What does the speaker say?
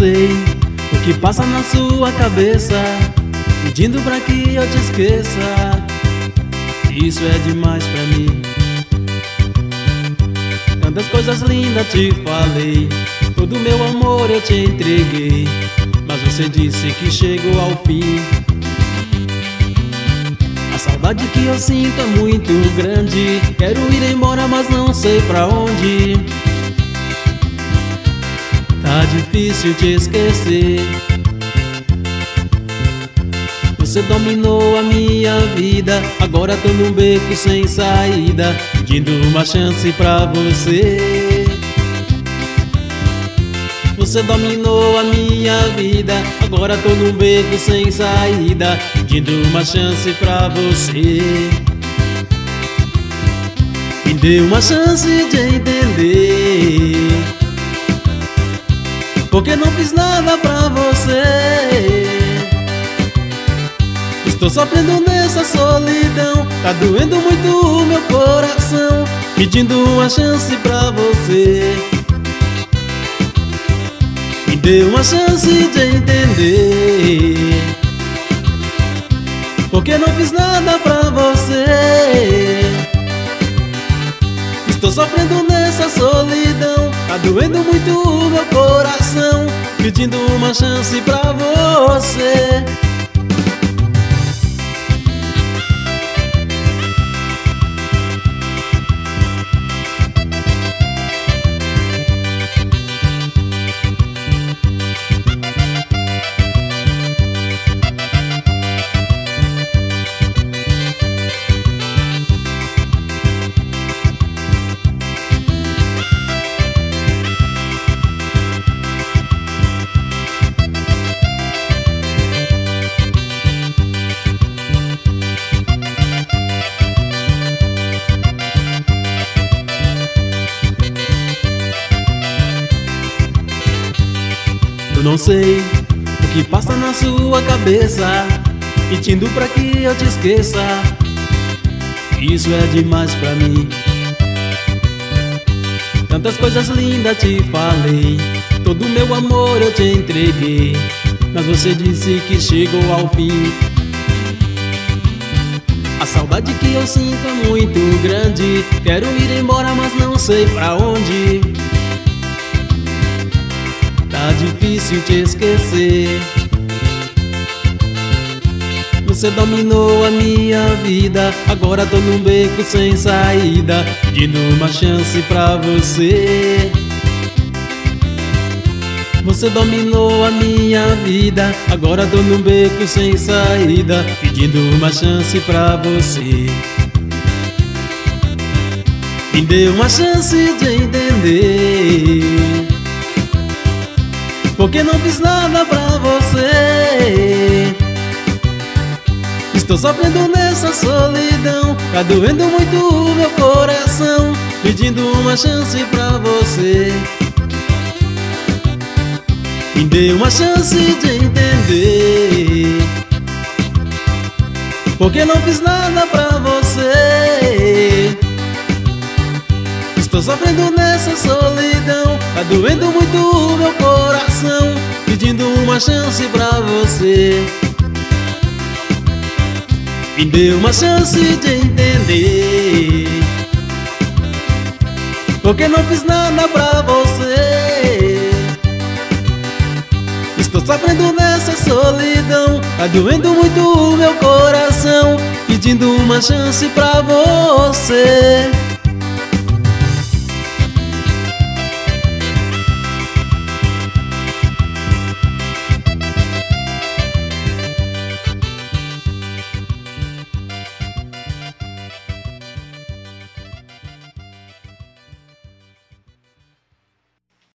sei o que passa na sua cabeça, pedindo pra que eu te esqueça. Isso é demais pra mim. Tantas coisas lindas te falei, todo meu amor eu te entreguei, mas você disse que chegou ao fim. A saudade que eu sinto é muito grande, quero ir embora mas não sei pra onde. Tá difícil te esquecer. Você dominou a minha vida, agora tô num beco sem saída, pedindo uma chance pra você. Você dominou a minha vida, agora tô num beco sem saída, pedindo uma chance pra você. Me dê uma chance de entender, porque não fiz nada pra você. Estou sofrendo nessa solidão, tá doendo muito o meu coração, pedindo uma chance pra você. Me dê uma chance de entender, porque não fiz nada pra você. Estou sofrendo nessa solidão, tá doendo muito o meu coração, pedindo uma chance pra você. Eu não sei o que passa na sua cabeça, pedindo pra que eu te esqueça. Isso é demais pra mim. Tantas coisas lindas te falei, todo meu amor eu te entreguei, mas você disse que chegou ao fim. A saudade que eu sinto é muito grande, quero ir embora mas não sei pra onde. Tá difícil te esquecer. Você dominou a minha vida, agora tô num beco sem saída, pedindo uma chance pra você. Você dominou a minha vida, agora tô num beco sem saída, pedindo uma chance pra você. Me dê uma chance de entender, porque não fiz nada pra você. Estou sofrendo nessa solidão, tá doendo muito o meu coração, pedindo uma chance pra você. Me dê uma chance de entender, porque não fiz nada pra você. Estou sofrendo nessa solidão, tá doendo muito o meu coração, pedindo uma chance pra você. Me dê uma chance de entender, porque não fiz nada pra você. Estou sofrendo nessa solidão, tá doendo muito o meu coração, pedindo uma chance pra você.